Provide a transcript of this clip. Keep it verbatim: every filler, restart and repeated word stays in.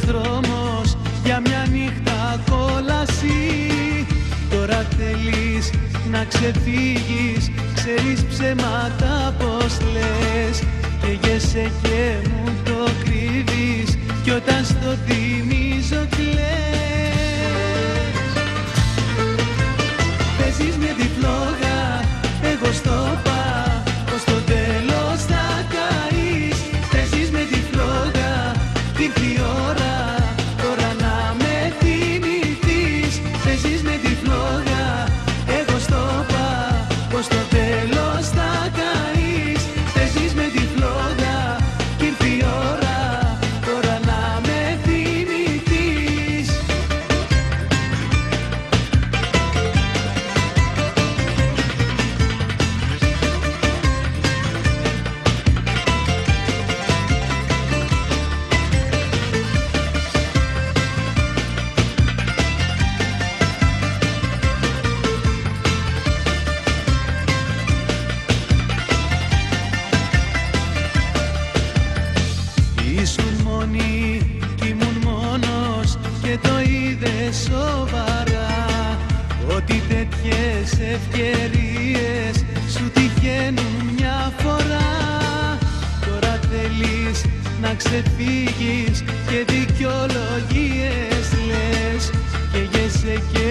δρόμος για μια νύχτα κόλαση. Τώρα θέλεις να ξεφύγεις, ξέρεις ψέματα πως λες. Καίγεσαι και μου το κρύβεις κι όταν στο θυμίζω κλαις. Παίζεις με τη φλόγα, εγώ στο πα, πως το τέλος θα καείς. Παίζεις με τη φλόγα, ήρθε η ώρα τώρα να με θυμηθείς. Παίζεις με τη φλόγα, εγώ στο πα, πως το τέλος θα καείς. Παίζεις με τη φλόγα, ήρθε η ώρα τώρα να με θυμηθείς. Ήσουν μόνη κι ήμουν μόνος και το είδες σοβαρά, ότι τέτοιες ευκαιρίες σου τυχαίνουν μια φορά. Τώρα θέλεις να ξεφύγεις και δικαιολογίες λες. Καίγεσαι και